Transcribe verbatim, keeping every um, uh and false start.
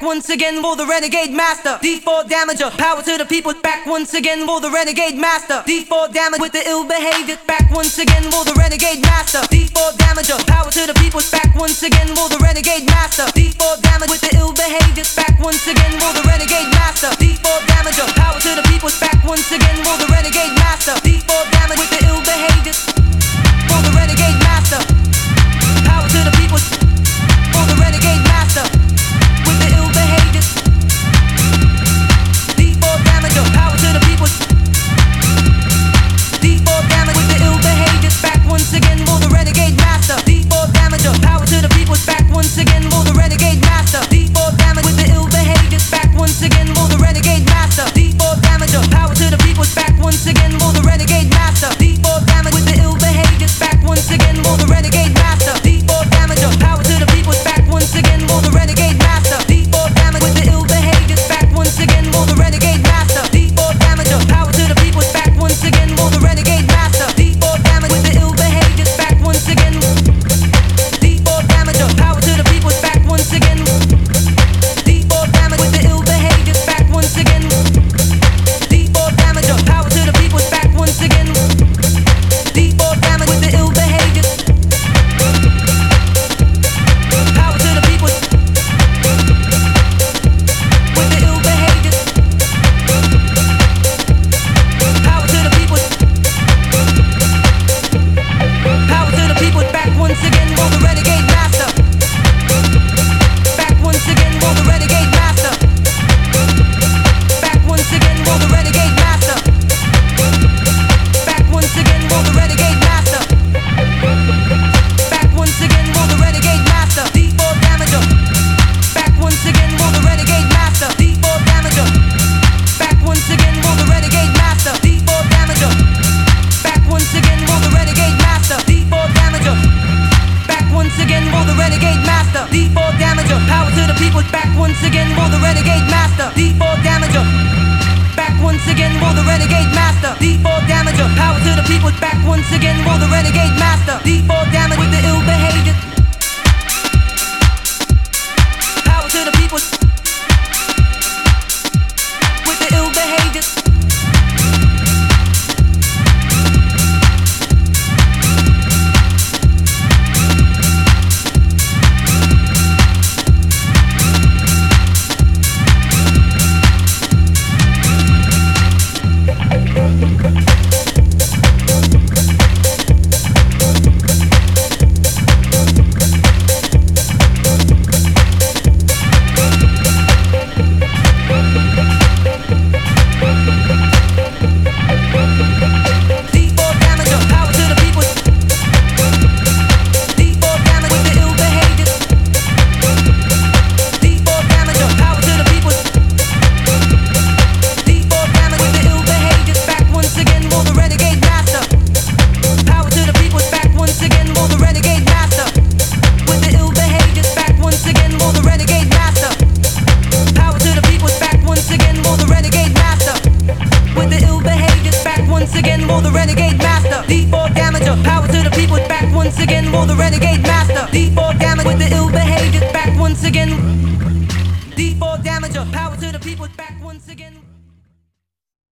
once again for the renegade master. D four damager, power to the people. Back once again for the renegade master. D four damage with the ill behavior. Back once again for the renegade master. D four damager, power to the people. Back once again for the renegade master. D four damage with the ill behavior. Back once again for the renegade master. D four damager, power to the people. Back once again for the renegade master. D four damage with the ill behavior. For the renegade master. Power to the people. For the renegade master. With the ill behavior. D four damager, power to the people. D four damage with the ill behavior. Back once again for the renegade master. D four damager, power to the people. Back once again for the renegade master. D four damage with the ill behavior. Back once again for the renegade master. D four damager, power to the people. Back once again for the renegade master. D four damage with the ill behavior. Back once again for the renegade master. D four damager, power to the people. Back once again for the renegade master. D four damage with the ill behavior. Back once again for the renegade master. D four damager, power to the people. Back once again for the renegade master. D four damage with the ill behavior. Back once again. D four damager, power to the people. Back once again. D four damage with the ill behavior. Back once again. D four damager, power to the people. Back once again. D four damage with the ill behavior. Power to the people. With the ill behavior. Power to the people. Power to the people. Back once again for the renegade master. Back once again for the renegade master. Back once again for the renegade master. Back once again for the renegade master. Back once again for the renegade master. D four damager. Back once again for the renegade master. D four damager. Back once again for the renegade master. D four damager. Back once again for the renegade master. D four damager. Back once again for the renegade master. D four damager. Power to the people. Back once again for the renegade master. D four damager. Back once again for the renegade master. D four damager. Power to the people. Back once again for the renegade master. D four damage with the ill behavior. Power to the people. With the ill behavior. D four damager, power to the people.